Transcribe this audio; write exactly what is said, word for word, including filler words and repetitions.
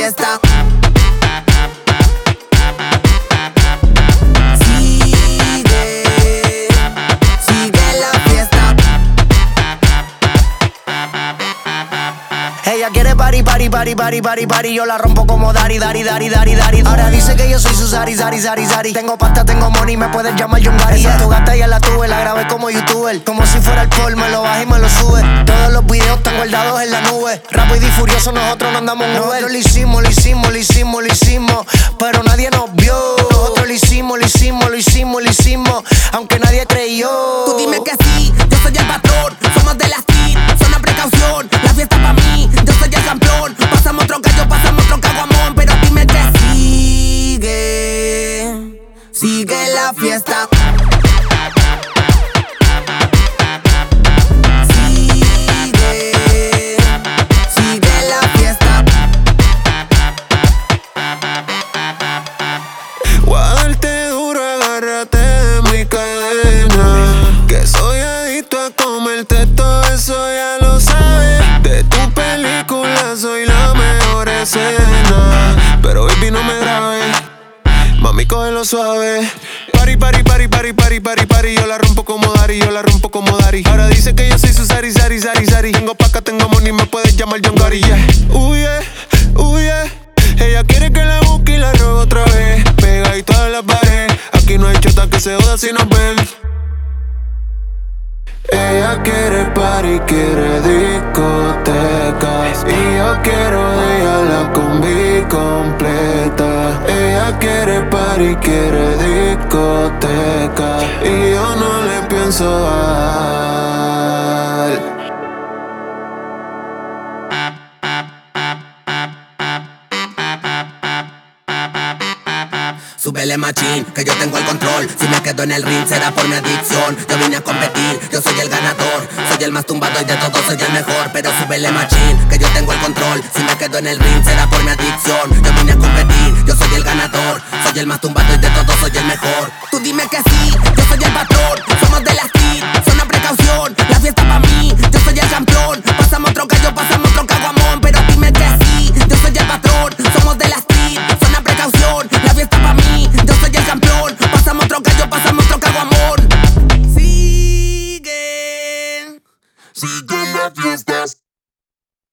fiesta. Ella quiere party, party, party, party, party, party. Yo la rompo como Dari, Dari, Dari, Dari, Dari. Ahora dice que yo soy su Sari, Sari, Sari, Sari. Tengo pasta, tengo money, me pueden llamar John Gary. Esa es tu gata, ya la tuve, la grabé como youtuber. Como si fuera el Paul, me lo baja y me lo sube. Todos los videos están guardados en la nube. Rápido y furioso, nosotros no andamos en Uber. Nosotros lo hicimos, lo hicimos, lo hicimos, lo hicimos. Pero nadie nos vio. Nosotros lo hicimos, lo hicimos, lo hicimos, lo hicimos. Aunque nadie creyó. Tú dime que sí, yo soy el patrón. Somos de la street, zona precaución. La fiesta pa' mí, yo soy el campeón. Pasamos otro gallo, pasamos otro caguamón. Pero dime que sigue, sigue la fiesta. Sigue, sigue la fiesta. Voy a darte duro, agárrate de mi cadena. Que soy adicto a comerte todo eso, ya lo sabes. De tu película soy la mejor escena. Pero baby no me grabes, mami cógelo suave. Party, party, party, party, party, party, party. Yo la rompo como Dari, yo la rompo como Dari. Ahora dice que yo soy su Sari, Sari, Sari, Sari. Tengo paca, tengo money, me puedes llamar John Gotti, yeah. Uh, yeah, uh, yeah. Ella quiere que la busque y la robo otra vez. Pega y todas las paredes. Aquí no hay chota que se joda si nos ven. Ella quiere party, quiere discoteca. Y yo quiero de ella la combi completa. Ella quiere party, quiere discoteca. Y yo no le pienso dar. Súbele machín, que yo tengo el control. Si me quedo en el ring será por mi adicción. Yo vine a competir, yo soy el ganador. Soy el más tumbado y de todos soy el mejor. Pero súbele machín, que yo tengo el control. Si me quedo en el ring será por mi adicción. Yo vine a competir, yo soy el ganador. Soy el más tumbado y de todos soy el mejor. Tú dime que sí, yo soy el patrón. Somos de la street, zona precaución. La fiesta pa' mí, yo soy el campeón. Pasamos otro gallo, pasamos otro caguamón. Pero dime que sí, yo soy el patrón. Somos de la street, zona precaución. La fiesta pa' mí, yo soy el campeón. Pasamos otro gallo, pasamos otro caguamón. Sigue, sigue la fiesta.